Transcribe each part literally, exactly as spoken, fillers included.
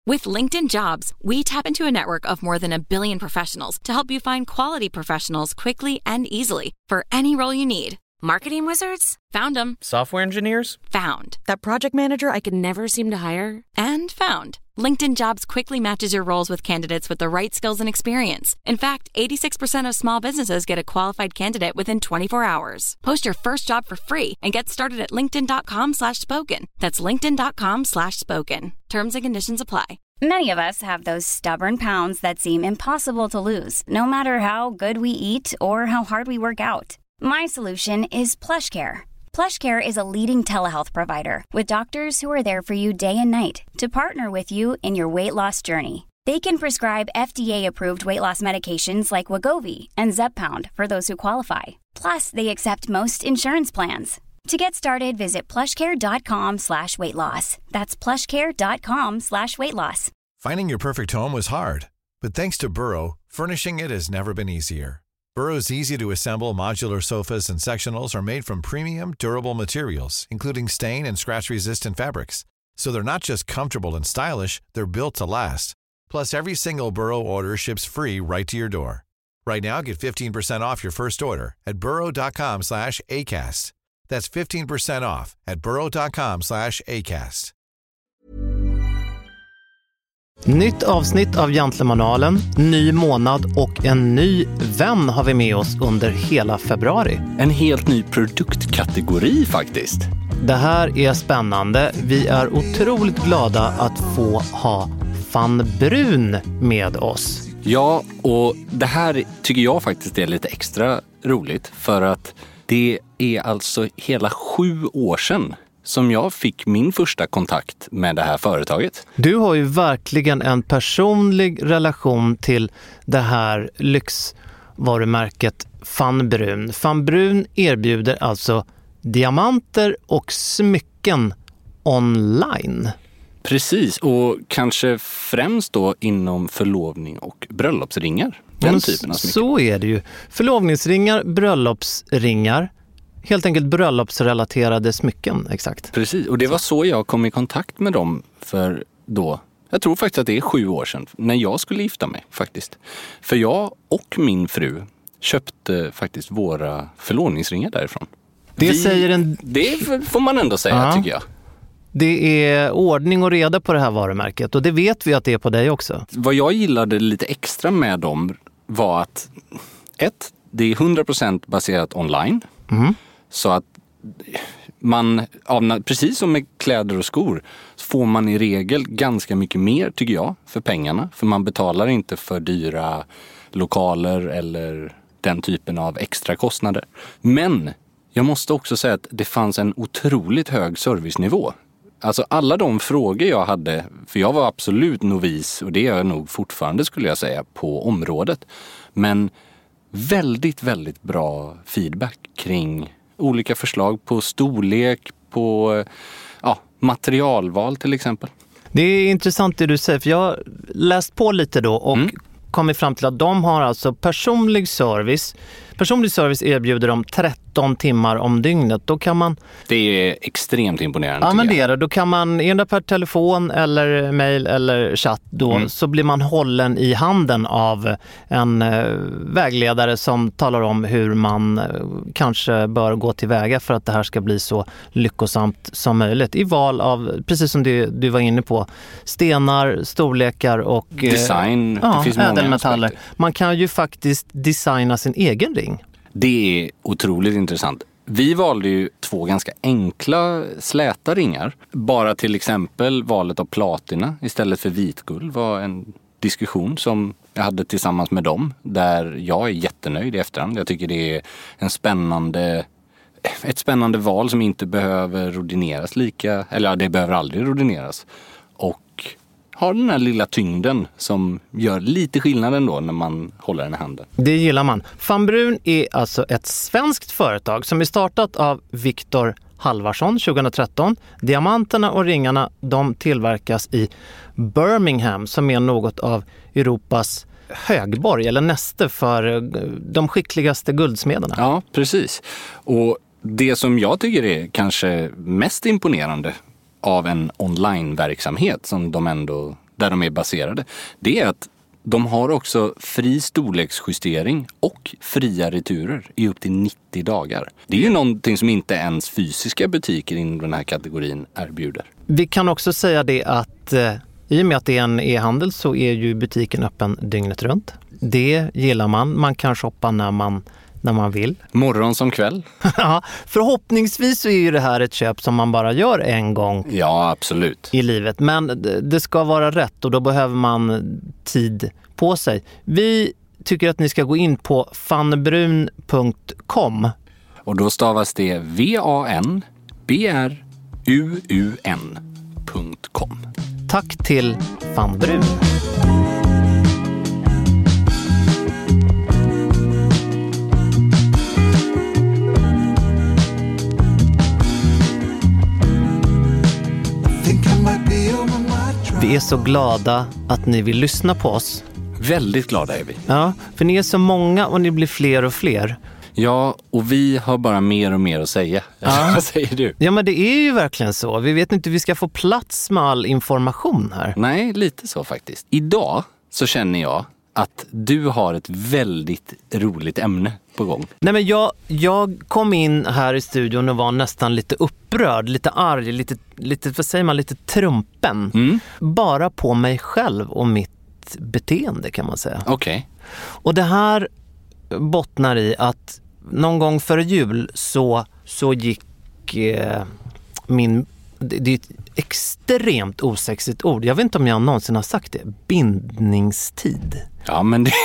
With LinkedIn Jobs, we tap into a network of more than a billion professionals to help you find quality professionals quickly and easily for any role you need. Marketing wizards? Found them. Software engineers? Found. That project manager I could never seem to hire? And found. LinkedIn Jobs quickly matches your roles with candidates with the right skills and experience. In fact, eighty-six percent of small businesses get a qualified candidate within twenty-four hours. Post your first job for free and get started at linkedin.com slash spoken. That's linkedin.com slash spoken. Terms and conditions apply. Many of us have those stubborn pounds that seem impossible to lose, no matter how good we eat or how hard we work out. My solution is PlushCare. PlushCare is a leading telehealth provider with doctors who are there for you day and night to partner with you in your weight loss journey. They can prescribe F D A-approved weight loss medications like Wegovy and Zepbound for those who qualify. Plus, they accept most insurance plans. To get started, visit plushcare.com slash weight loss. That's plushcare.com slash weight loss. Finding your perfect home was hard, but thanks to Burrow, furnishing it has never been easier. Burrow's easy-to-assemble modular sofas and sectionals are made from premium, durable materials, including stain and scratch-resistant fabrics. So they're not just comfortable and stylish, they're built to last. Plus, every single Burrow order ships free right to your door. Right now, get fifteen percent off your first order at burrow.com slash ACAST. That's fifteen percent off at burrow.com slash ACAST. Nytt avsnitt av Gentlemanualen, ny månad och en ny vän har vi med oss under hela februari. En helt ny produktkategori faktiskt. Det här är spännande. Vi är otroligt glada att få ha Fanny Brun med oss. Ja, och det här tycker jag faktiskt är lite extra roligt för att det är alltså hela sju år sedan som jag fick min första kontakt med det här företaget. Du har ju verkligen en personlig relation till det här lyxvarumärket Fanny Brun. Fanny Brun erbjuder alltså diamanter och smycken online. Precis, och kanske främst då inom förlovning och bröllopsringar. Den Men typen av smycken. Så är det ju. Förlovningsringar, bröllopsringar, helt enkelt bröllopsrelaterade smycken, exakt. Precis, och det var så jag kom i kontakt med dem för då. Jag tror faktiskt att det är sju år sedan, när jag skulle gifta mig faktiskt. För jag och min fru köpte faktiskt våra förlovningsringar därifrån. Det Vi, säger en... Det får man ändå säga, ja. Tycker jag. Det är ordning och reda på det här varumärket och det vet vi att det är på dig också. Vad jag gillade lite extra med dem var att ett, det är hundra procent baserat online. Mm. Så att man, precis som med kläder och skor, får man i regel ganska mycket mer tycker jag för pengarna. För man betalar inte för dyra lokaler eller den typen av extra kostnader. Men jag måste också säga att det fanns en otroligt hög servicenivå. Alltså alla de frågor jag hade, för jag var absolut novis och det är jag nog fortfarande skulle jag säga på området. Men väldigt, väldigt bra feedback kring olika förslag på storlek, på ja, materialval till exempel. Det är intressant det du säger, för jag har läst på lite då och mm. kommit fram till att de har alltså personlig service. Personlig service erbjuder de tretton timmar om dygnet. Då kan man... Det är extremt imponerande. Ja, men det är det. Då kan man, ena per telefon eller mejl eller chatt, då mm. så blir man hållen i handen av en eh, vägledare som talar om hur man eh, kanske bör gå tillväga för att det här ska bli så lyckosamt som möjligt. I val av, precis som du, du var inne på, stenar, storlekar och eh, design. Ja, det finns ädelmetaller. många man kan ju faktiskt designa sin egen ring. Det är otroligt intressant. Vi valde ju två ganska enkla släta ringar. Bara till exempel valet av platina istället för vitguld var en diskussion som jag hade tillsammans med dem. Där jag är jättenöjd i efterhand. Jag tycker det är en spännande, ett spännande val som inte behöver rodineras lika. Eller ja, det behöver aldrig rodineras. Och har den här lilla tyngden som gör lite skillnad ändå när man håller den i handen. Det gillar man. Fanny Brun är alltså ett svenskt företag som är startat av Viktor Halvarsson tjugohundratretton. Diamanterna och ringarna, de tillverkas i Birmingham som är något av Europas högborg eller näste för de skickligaste guldsmederna. Ja, precis. Och det som jag tycker är kanske mest imponerande av en online-verksamhet som de ändå där de är baserade, det är att de har också fri storleksjustering och fria returer i upp till nittio dagar. Det är ju någonting som inte ens fysiska butiker inom den här kategorin erbjuder. Vi kan också säga det att eh, i och med att det är en e-handel så är ju butiken öppen dygnet runt. Det gillar man. Man kan shoppa när man, när man vill. Morgon som kväll. Ja, förhoppningsvis så är ju det här ett köp som man bara gör en gång. Ja, absolut. I livet. Men det ska vara rätt och då behöver man tid på sig. Vi tycker att ni ska gå in på vanbrun punkt com. Och då stavas det V A N B R U U N punkt com. Tack till Van Brun. Vi är så glada att ni vill lyssna på oss. Väldigt glada är vi. Ja, för ni är så många och ni blir fler och fler. Ja, och vi har bara mer och mer att säga. Ja. Vad säger du? Ja, men det är ju verkligen så. Vi vet inte hur vi ska få plats med all information här. Nej, lite så faktiskt. Idag så känner jag att du har ett väldigt roligt ämne på gång. Nej, men jag, jag kom in här i studion och var nästan lite upprörd, lite arg, lite, lite vad säger man, lite trumpen. Mm. Bara på mig själv och mitt beteende kan man säga. Okej. Okay. Och det här bottnar i att någon gång före jul så, så gick eh, min... Det, det är ett extremt osexigt ord. Jag vet inte om jag någonsin har sagt det. Bindningstid. Ja, men det...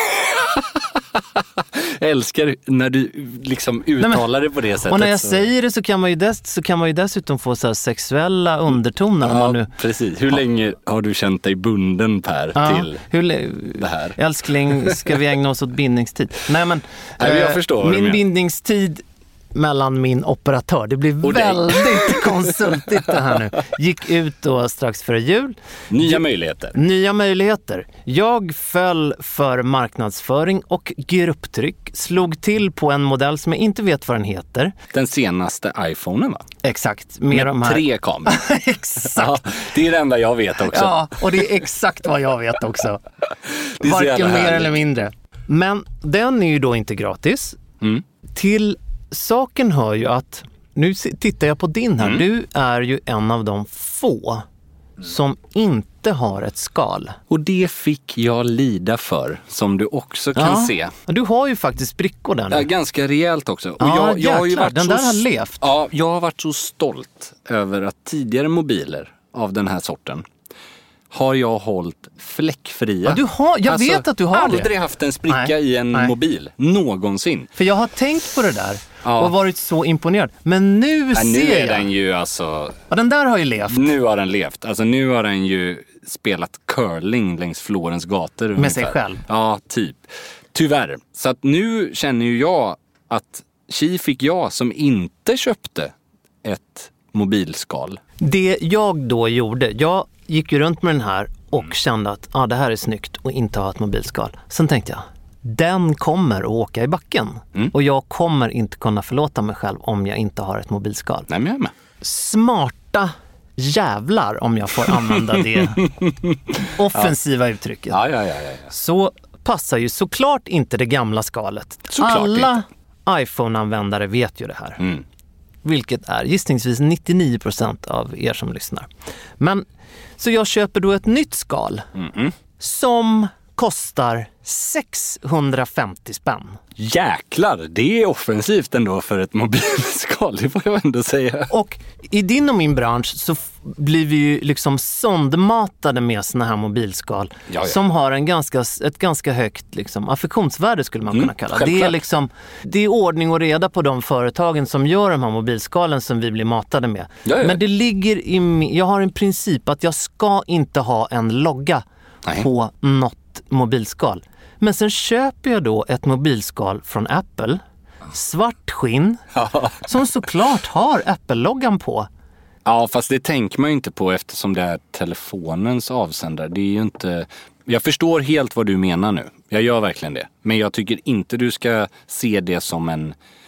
Jag älskar när du liksom uttalar Nej, men, det på det sättet. Och när jag så... säger det så kan man ju, dess, så kan man ju dessutom få så här sexuella undertoner. Ja, om man nu... precis. Hur ja. länge har du känt dig bunden, Per, ja, till hur le... det här? Älskling, ska vi ägna oss åt bindningstid? Nej, men Nej, jag förstår min bindningstid mellan min operatör, det blir och väldigt konsultigt det här nu. Gick ut då strax före jul. Nya möjligheter. Nya möjligheter. Jag föll för marknadsföring och grupptryck. Slog till på en modell som jag inte vet vad den heter. Den senaste iPhonen, va? Exakt. Med, med de här... tre kameror. Exakt. Ja, det är det enda jag vet också. Ja, och det är exakt vad jag vet också. Varken mer eller mindre. Men den är ju då inte gratis. Mm. Till saken hör ju att, nu tittar jag på din här, mm. du är ju en av de få som inte har ett skal. Och det fick jag lida för, som du också kan ja. se. Du har ju faktiskt brickor där nu. Ja, ganska rejält också. Och ja, jag, jag har ju varit den så, där har levt. Ja, jag har varit så stolt över att tidigare mobiler av den här sorten har jag hållit fläckfria. Ja, du har, jag alltså, vet att du har aldrig det. aldrig haft en spricka nej, i en nej. mobil. Någonsin. För jag har tänkt på det där ja. och varit så imponerad. Men nu ja, ser nu är jag. Den ju alltså... Ja, den där har ju levt. Nu har den levt. Alltså nu har den ju spelat curling längs Florens gator. Med ungefär. sig själv. Ja, typ. Tyvärr. Så att nu känner ju jag att tji fick jag som inte köpte ett mobilskal. Det jag då gjorde, jag gick ju runt med den här och mm. kände att ah, det här är snyggt och inte ha ett mobilskal. Sen tänkte jag, den kommer att åka i backen. Mm. Och jag kommer inte kunna förlåta mig själv om jag inte har ett mobilskal. Nej, men jag är med. Smarta jävlar, om jag får använda det offensiva ja. uttrycket. Ja, ja, ja, ja. Så passar ju såklart inte det gamla skalet. Såklart Alla inte. iPhone-användare vet ju det här. Mm. Vilket är gissningsvis nittionio procent av er som lyssnar. Men så jag köper då ett nytt skal Mm-mm. som kostar sexhundrafemtio spänn. Jäklar, det är offensivt ändå för ett mobilskal, det får jag ändå säga. Och i din och min bransch så f- blir vi ju liksom sondmatade med såna här mobilskal Jaja. som har en ganska, ett ganska högt liksom, affektionsvärde skulle man mm, kunna kalla. Självklart. Det är liksom, det är ordning och reda på de företagen som gör de här mobilskalen som vi blir matade med. Jaja. Men det ligger i, jag har en princip att jag ska inte ha en logga Nej. på något mobilskal. Men sen köper jag då ett mobilskal från Apple, svart skinn, som såklart har Apple-loggan på. Ja, fast det tänker man ju inte på eftersom det är telefonens avsändare. Det är ju inte... Jag förstår helt vad du menar nu. Jag gör verkligen det. Men jag tycker inte du ska se det som en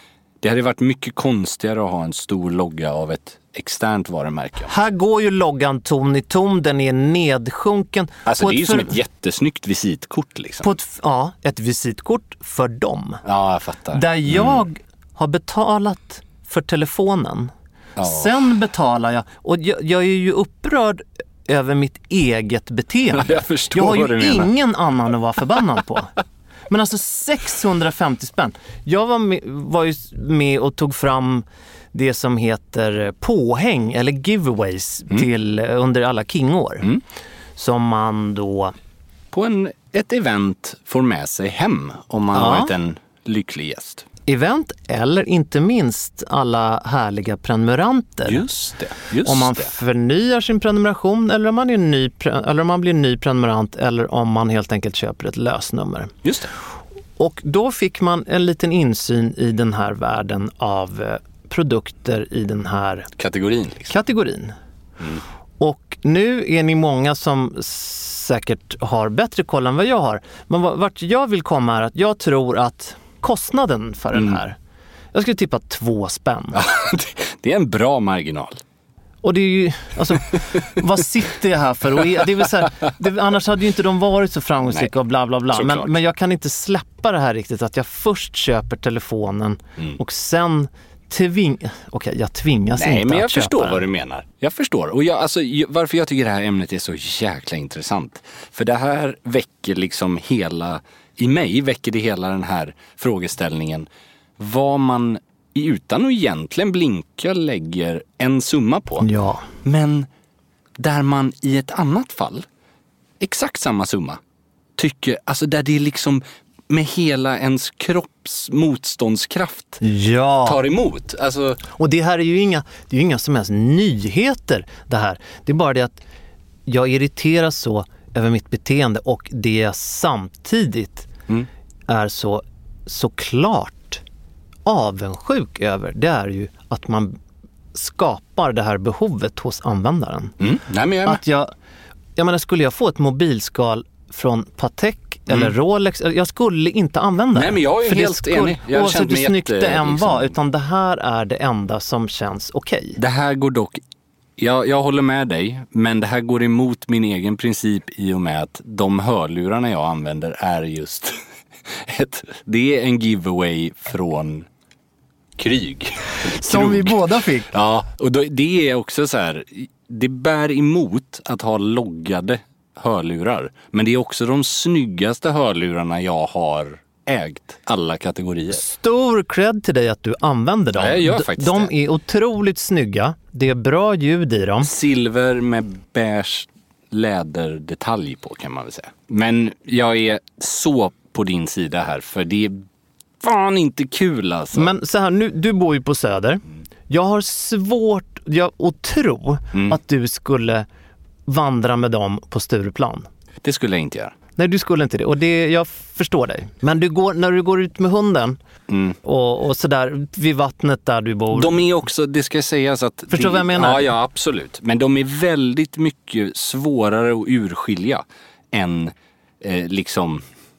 Det hade varit mycket konstigare att ha en stor logga av ett externt varumärke. Här går ju loggan ton i ton, den är nedsjunken. Alltså det är ju för... som ett jättesnyggt visitkort liksom. På ett, ja, ett visitkort för dem. Ja, jag fattar. Där jag mm. har betalat för telefonen. Ja. Sen betalar jag, och jag, jag är ju upprörd över mitt eget beteende. Ja, jag förstår jag har vad ju du menar. Ingen annan att vara förbannad på. Men alltså sexhundrafemtio spänn. Jag var med, var ju med och tog fram det som heter påhäng eller giveaways mm. till under alla King-år. Mm. Som man då... På en, ett event får med sig hem om man ja. har varit en lycklig gäst. Event eller inte minst alla härliga prenumeranter. Just det. Just om man det. förnyar sin prenumeration eller om man är ny eller om man blir ny prenumerant eller om man helt enkelt köper ett lösnummer. Just det. Och då fick man en liten insyn i den här världen av produkter i den här kategorin. Liksom. Kategorin. Mm. Och nu är ni många som säkert har bättre koll än vad jag har. Men vart jag vill komma är att jag tror att kostnaden för mm. den här, jag skulle tippa två spänn. Ja, det är en bra marginal. Och det är ju, alltså, vad sitter jag här för? Och det är väl så här, det, annars hade ju inte de varit så framgångsrika och bla bla bla. Men, men jag kan inte släppa det här riktigt, att jag först köper telefonen mm. och sen tving... Okej, okay, jag tvingas Nej, inte att köpa. Nej, men jag förstår den. vad du menar. Jag förstår. Och jag, alltså, varför jag tycker det här ämnet är så jäkla intressant. För det här väcker liksom hela... I mig väcker det hela den här frågeställningen. Vad man utan att egentligen blinka lägger en summa på. Ja. Men där man i ett annat fall, exakt samma summa, tycker, alltså där det är liksom med hela ens kropps motståndskraft ja. tar emot. Alltså... Och det här är ju inga, det är ju inga som helst nyheter det här. Det är bara det att jag irriteras så över mitt beteende och det jag samtidigt mm. är så, så klart avundsjuk över, det är ju att man skapar det här behovet hos användaren. Mm. Nej, men jag att jag, jag menar, skulle jag få ett mobilskal från Patek mm. eller Rolex, jag skulle inte använda det. Nej, men jag är för helt skulle, enig. Jag oavsett hur snyggt det än liksom... var, utan det här är det enda som känns okej. Okay. Det här går dock, jag, jag håller med dig, men det här går emot min egen princip i och med att de hörlurarna jag använder är just ett, det är en giveaway från Kryg. Som vi båda fick. Ja, och då, det är också så här, det bär emot att ha loggade hörlurar. Men det är också de snyggaste hörlurarna jag har ägt, alla kategorier. Stor cred till dig att du använder dem. Ja, jag gör faktiskt de det. är otroligt snygga. Det är bra ljud i dem. Silver med beige läderdetalj på, kan man väl säga. Men jag är så på din sida här, för det är fan inte kul alltså. Men så här, nu, du bor ju på Söder. Mm. Jag har svårt jag, att tro mm. att du skulle vandra med dem på Stureplan. Det skulle jag inte göra. Nej, du skulle inte det. Och det, jag förstår dig. Men du går, när du går ut med hunden mm. och, och sådär vid vattnet där du bor. De är också, det ska sägas att... Förstår du vad jag menar? Ja, ja, absolut. Men de är väldigt mycket svårare att urskilja än eh, liksom...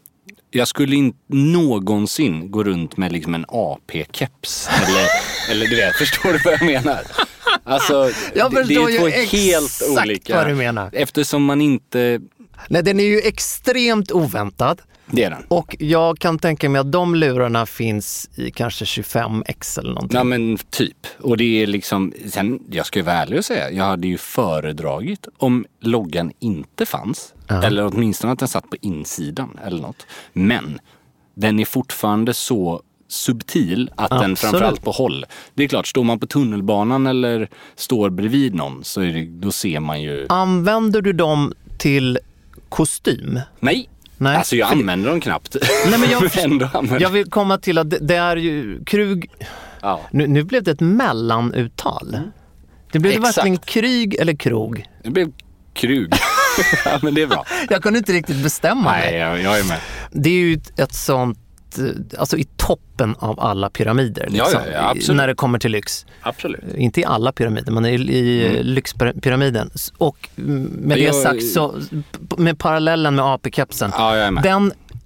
Jag skulle inte någonsin gå runt med liksom en A P-keps. Eller, eller du vet, förstår du vad jag menar? Alltså, jag det, det är två ju helt olika. Vad du menar. Eftersom man inte... Nej, den är ju extremt oväntad. Det är den. Och jag kan tänka mig att de lurarna finns i kanske tjugofem ex eller någonting. Ja, men typ. Och det är liksom... Sen, jag ska ju vara ärlig och säga, jag hade ju föredragit om loggan inte fanns. Uh-huh. Eller åtminstone att den satt på insidan eller något. Men den är fortfarande så subtil att Absolut. Den framförallt på håll. Det är klart, står man på tunnelbanan eller står bredvid någon så är det, då ser man ju... Använder du dem till kostym? Nej. Nej. Alltså jag använder dem knappt. Nej, men jag, jag vill komma till att det, det är ju Krug. Ja. Nu, nu blev det ett mellanuttal. Mm. Det blev det verkligen Kryg eller Krog? Det blev Krug. Ja, men det är bra. Jag kunde inte riktigt bestämma Nej, mig. Jag, jag är med. Det är ju ett sånt, alltså i toppen av alla pyramider. Liksom, ja, ja, ja, när det kommer till lyx. Absolut. Inte i alla pyramider, men i, i mm. lyxpyramiden. Och med det jag, sagt så, med parallellen med A P-kepsen. Ja, jag är med. Den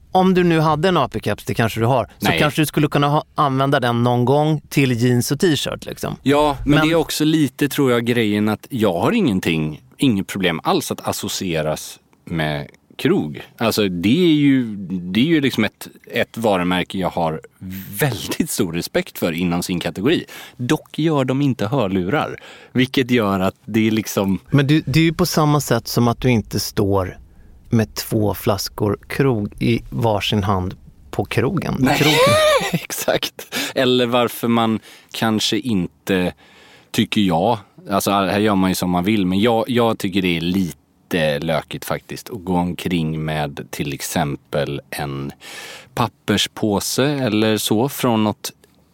om du nu hade en A P-caps, det kanske du har, så Nej. kanske du skulle kunna ha, använda den någon gång till jeans och t-shirt liksom. Ja, men, Men- det är också lite, tror jag, grejen att jag har ingenting, inget problem alls att associeras med krog. Alltså det är ju, det är ju liksom ett, ett varumärke jag har väldigt stor respekt för inom sin kategori. Dock gör de inte hörlurar, vilket gör att det är liksom... Men du, det är ju på samma sätt som att du inte står med två flaskor krog i varsin hand på krogen. Nej, krogen. exakt. Eller varför man kanske inte, tycker jag, alltså här gör man ju som man vill, men jag, jag tycker det är lite lökigt faktiskt att gå omkring med till exempel en papperspåse eller så från något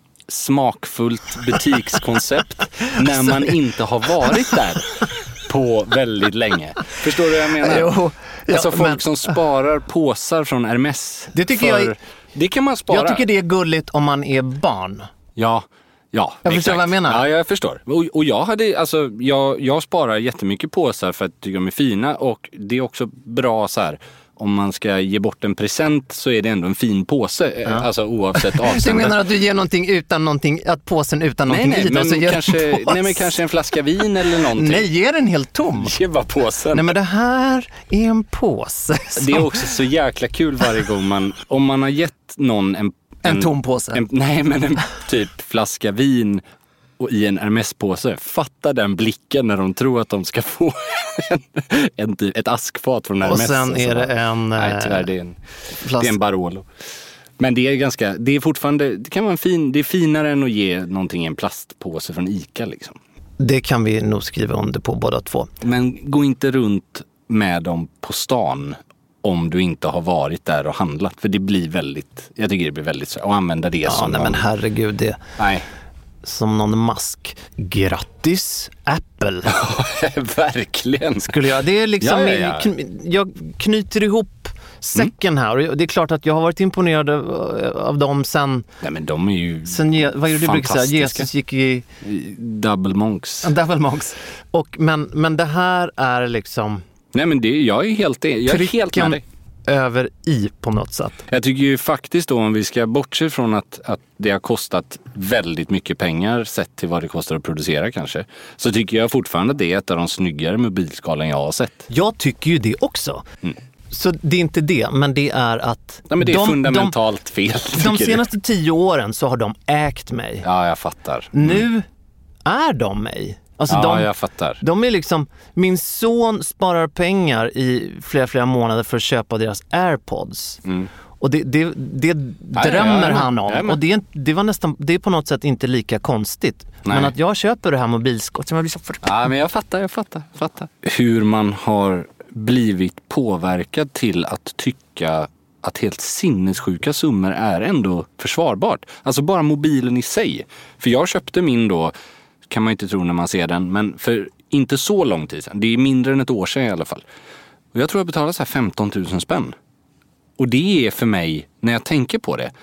smakfullt butikskoncept när man inte har varit där på väldigt länge. Förstår du vad jag menar? Jo, ja, alltså folk men- som sparar påsar från Hermes. Det tycker för, jag är- Det kan man spara. Jag tycker det är gulligt om man är barn. Ja, ja. Jag förstår exakt. vad jag menar. Ja, jag förstår. Och, och jag hade, alltså, jag, jag sparar jättemycket påsar för att jag tycker de är fina, och det är också bra så här, om man ska ge bort en present så är det ändå en fin påse, ja. Alltså oavsett avsändare. Du menar att du ger någonting utan någonting, att påsen utan nej, någonting nej, i men och så ger kanske, en påse. nej, men kanske en flaska vin eller någonting. Nej, ge den helt tom. Ge bara påsen. Nej, men det här är en påse. Som... Det är också så jäkla kul varje gång man, om man har gett någon en... En tom påse. En, nej, men en typ flaska vin och i en Hermes-påse. Fatta den blicken när de tror att de ska få en, en typ, ett askfat från Hermes. Och sen är det en... Nej, tyvärr, det är en, flask... det är en Barolo. Men det är ganska, det är fortfarande, det kan vara en fin, det är finare än att ge någonting i en plastpåse från Ica liksom. Det kan vi nog skriva under på båda två. Men gå inte runt med dem på stan om du inte har varit där och handlat. För det blir väldigt, jag tycker det blir väldigt så, att använda det Ja, som nej, någon, men herregud, det nej. som någon mask. Grattis, Apple. Verkligen. Skulle jag, det är liksom, Ja, ja, ja. kn- jag knyter ihop säcken här, och det är klart att jag har varit imponerad av, av dem sen, Nej, men de är ju sen Je- vad är det du brukar säga? fantastiska. Jesus gick i Double monks. Devil Monks. Och, men, men det här är liksom Nej, men det, jag är helt, jag är helt med pricken dig. över i på något sätt. Jag tycker ju faktiskt då, om vi ska bortse från att, att det har kostat väldigt mycket pengar sett till vad det kostar att producera kanske, så tycker jag fortfarande att det är ett av de snyggare mobilskalen jag har sett. Jag tycker ju det också. Mm. Så det är inte det, men det är att Nej, men det är de, fundamentalt fel. de, de tycker senaste tio åren så har de ägt mig. Ja, jag fattar. Nu är de mig. Alltså Ja, de, jag fattar. de är liksom, min son sparar pengar i flera, flera månader för att köpa deras AirPods. Mm. Och det, det, det ja, drömmer ja, han om. ja, men- Och det, är- det var nästan, det är på något sätt inte lika konstigt. Nej. Men att jag köper det här mobilskottet som jag blir så för... Ja, men jag fattar, jag fattar, fattar. Hur man har blivit påverkad till att tycka att helt sinnessjuka summor är ändå försvarbart. Alltså bara mobilen i sig. För jag köpte min då, kan man inte tro när man ser den, men för inte så lång tid sedan. Det är mindre än ett år sedan i alla fall. Och jag tror jag betalade så här femton tusen spänn. Och det är för mig, när jag tänker på det,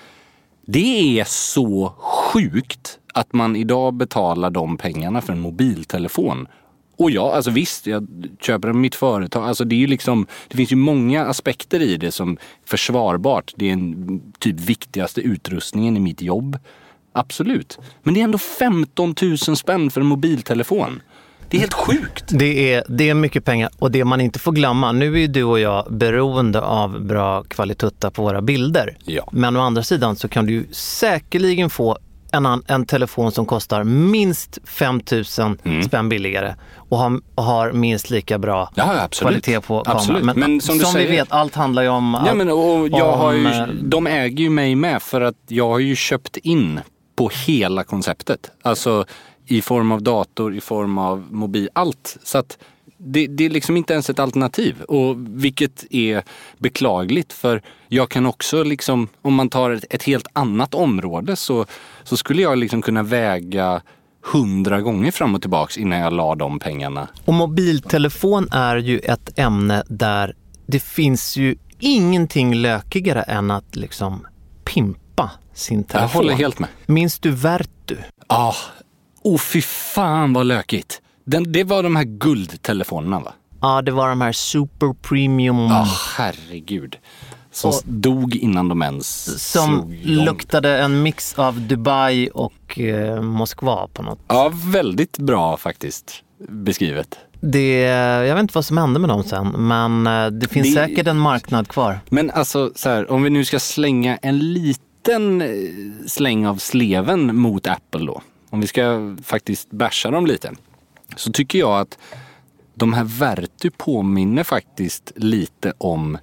det är så sjukt att man idag betalar de pengarna för en mobiltelefon. Och ja, alltså visst, jag köper den med mitt företag. Alltså det är ju liksom, det finns ju många aspekter i det som försvarbart. Det är en typ viktigaste utrustningen i mitt jobb. Absolut. Men det är ändå femton tusen spänn för en mobiltelefon. Det är helt sjukt. Det är, det är mycket pengar, och det man inte får glömma, nu är ju du och jag beroende av bra kvalitet på våra bilder. Ja. Men å andra sidan så kan du ju säkerligen få en, an- en telefon som kostar minst fem tusen Mm. spänn billigare och har, och har minst lika bra Ja, absolut. kvalitet på kameran. Absolut. Men, Men som du vi säger- vet, allt handlar ju om... Ja, men och jag har ju, om, de äger ju mig med för att jag har ju köpt in på hela konceptet. Alltså i form av dator, i form av mobil, allt. Så att det, det är liksom inte ens ett alternativ. Och vilket är beklagligt, för jag kan också liksom, om man tar ett, ett helt annat område så, så skulle jag liksom kunna väga hundra gånger fram och tillbaks innan jag la de pengarna. Och mobiltelefon är ju ett ämne där det finns ju ingenting lökigare än att liksom pimpa sin telefon. Jag håller helt med. Minns du Vertu? Ah, oh fy fan vad lökigt. Den, det var de här guldtelefonerna, va? Ja, det var de här super premium. Ja, herregud. Som Och, dog innan de ens som slog igång. luktade en mix av Dubai och eh, Moskva på något. Ja, väldigt bra faktiskt beskrivet. Det, jag vet inte vad som hände med dem sen, men eh, det finns Det- säkert en marknad kvar. Men alltså, så här, om vi nu ska slänga en liten eh, släng av sleven mot Apple då. Om vi ska faktiskt basha dem lite. Så tycker jag att de här Vertu påminner faktiskt lite om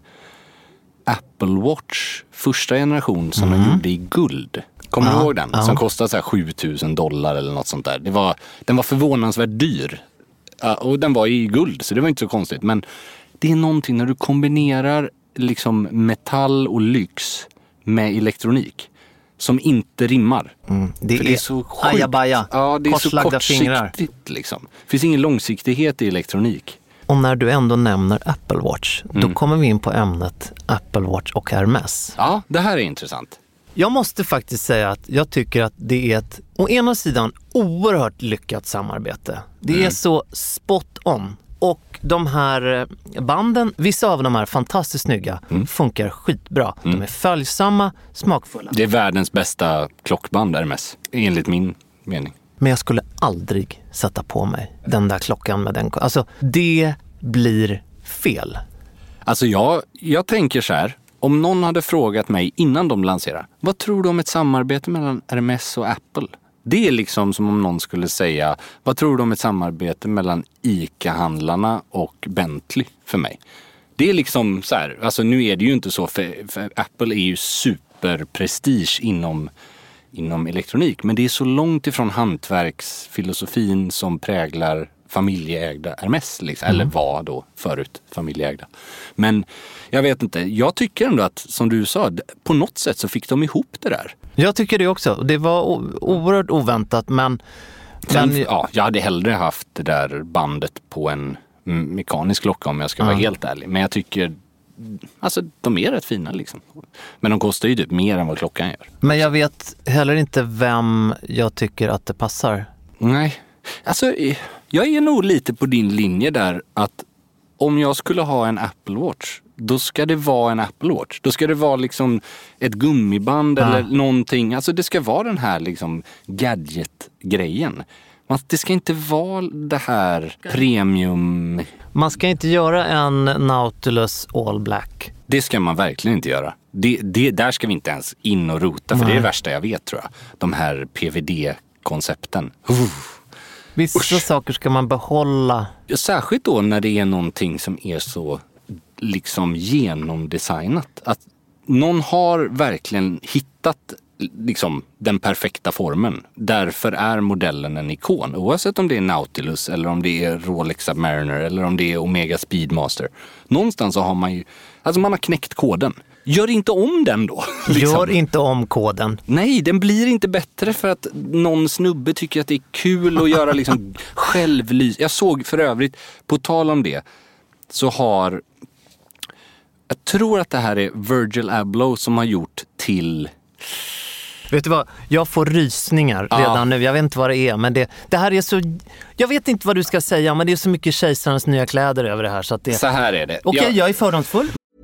Apple Watch första generation som Mm. de gjorde i guld. Kommer Ja, du ihåg den? ja. Som kostade så här sju tusen dollar eller något sånt där. Det var, den var förvånansvärt dyr. Ja, och den var i guld, så det var inte så konstigt. Men det är någonting när du kombinerar liksom metall och lyx med elektronik som inte rimmar. Mm. Det, För är det är så sjukt. ajabaja, Ja, det är så korslagda fingrar. kortsiktigt liksom. Det finns ingen långsiktighet i elektronik. Och när du ändå nämner Apple Watch, då Mm. kommer vi in på ämnet Apple Watch och Hermes. Ja, det här är intressant. Jag måste faktiskt säga att jag tycker att det är ett, å ena sidan, oerhört lyckat samarbete. Det Mm. är så spot on. Och de här banden, vissa av dem är fantastiskt snygga, Mm. funkar skitbra. De är följsamma, smakfulla. Det är världens bästa klockband R M S, enligt min mening. Men jag skulle aldrig sätta på mig den där klockan med den. Alltså, det blir fel. Alltså jag, jag tänker så här, om någon hade frågat mig innan de lanserar, vad tror du om ett samarbete mellan R M S och Apple? Det är liksom som om någon skulle säga, vad tror du om ett samarbete mellan ICA-handlarna och Bentley för mig? Det är liksom så här, alltså nu är det ju inte så, för, för Apple är ju superprestige inom, inom elektronik, men det är så långt ifrån hantverksfilosofin som präglar familjeägda R M S, liksom, eller var då förut familjeägda. Men jag vet inte, jag tycker ändå att, som du sa, på något sätt så fick de ihop det där. Jag tycker det också. Det var o- oerhört oväntat, men... Sen, men ja, jag hade hellre haft det där bandet på en mm, mekanisk klocka om jag ska vara Ja. helt ärlig. Men jag tycker, alltså de är rätt fina liksom. Men de kostar ju typ mer än vad klockan gör. Men jag vet heller inte vem jag tycker att det passar. Nej, alltså jag är nog lite på din linje där att om jag skulle ha en Apple Watch, då ska det vara en Apple Watch. Då ska det vara liksom ett gummiband Ja. eller någonting. Alltså det ska vara den här liksom gadget-grejen. Man- Det ska inte vara det här premium. Man ska inte göra en Nautilus All Black. Det ska man verkligen inte göra. Det, det, där ska vi inte ens in och rota, för Nej. det är det värsta jag vet tror jag. De här P V D-koncepten. Vissa Usch. saker ska man behålla. Ja, särskilt då när det är någonting som är så liksom genomdesignat. Att någon har verkligen hittat liksom den perfekta formen. Därför är modellen en ikon. Oavsett om det är Nautilus eller om det är Rolex Submariner eller om det är Omega Speedmaster. Någonstans så har man ju, alltså man har knäckt koden. Gör inte om den då. liksom. Gör inte om koden. Nej, den blir inte bättre för att någon snubbe tycker att det är kul att göra liksom självlys. Jag såg för övrigt, på tal om det, så har, jag tror att det här är Virgil Abloh som har gjort till, Vet du vad? Jag får rysningar Ja. redan nu. Jag vet inte vad det är, men det, det här är så... Jag vet inte vad du ska säga, men det är så mycket kejsarens nya kläder över det här. Så att det... så här är det. Okej, Jag- jag är fördomsfull.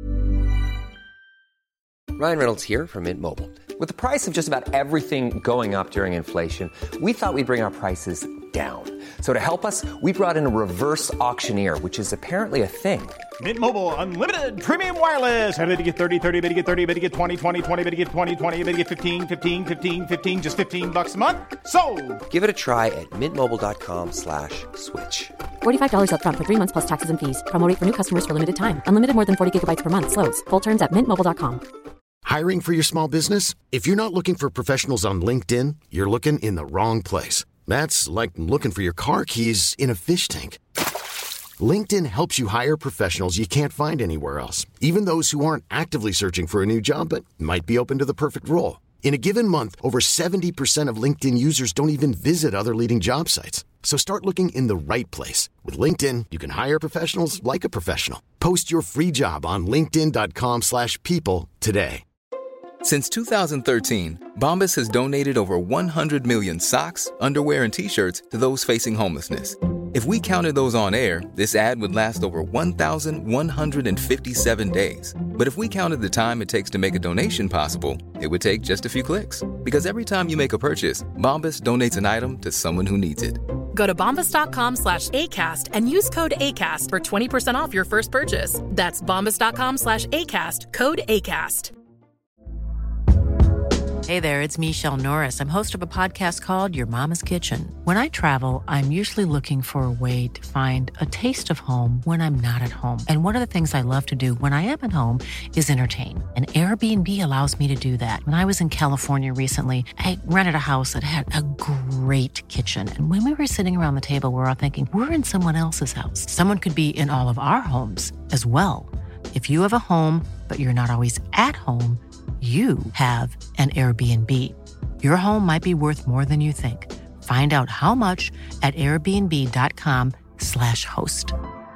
Ryan Reynolds here from Mint Mobile. With the price of just about everything going up during inflation, we thought we'd bring our prices down. So to help us, we brought in a reverse auctioneer, which is apparently a thing. Mint Mobile Unlimited Premium Wireless. How to get thirty, thirty, bit to get thirty, bit to get twenty, twenty, twenty, bit to get twenty, twenty, bit to get fifteen, fifteen, fifteen, fifteen, just fifteen bucks a month? Sold! Give it a try at mintmobile.com slash switch. forty-five dollars up front for three months plus taxes and fees. Promo rate for new customers for limited time. Unlimited more than forty gigabytes per month. Slows full terms at mint mobile dot com. Hiring for your small business? If you're not looking for professionals on LinkedIn, you're looking in the wrong place. That's like looking for your car keys in a fish tank. LinkedIn helps you hire professionals you can't find anywhere else, even those who aren't actively searching for a new job but might be open to the perfect role. In a given month, over seventy percent of LinkedIn users don't even visit other leading job sites. So start looking in the right place. With LinkedIn, you can hire professionals like a professional. Post your free job on linkedin dot com slash people today. Since two thousand thirteen, Bombas has donated over one hundred million socks, underwear, and T-shirts to those facing homelessness. If we counted those on air, this ad would last over one thousand one hundred fifty-seven days. But if we counted the time it takes to make a donation possible, it would take just a few clicks. Because every time you make a purchase, Bombas donates an item to someone who needs it. Go to bombas.com slash ACAST and use code ACAST for twenty percent off your first purchase. That's bombas.com slash ACAST, code ACAST. Hey there, it's Michelle Norris. I'm host of a podcast called Your Mama's Kitchen. When I travel, I'm usually looking for a way to find a taste of home when I'm not at home. And one of the things I love to do when I am at home is entertain. And Airbnb allows me to do that. When I was in California recently, I rented a house that had a great kitchen. And when we were sitting around the table, we were all thinking, we're in someone else's house. Someone could be in all of our homes as well. If you have a home, but you're not always at home, you have an Airbnb. Your home might be worth more than you think. Find out how much at airbnb.com slash host.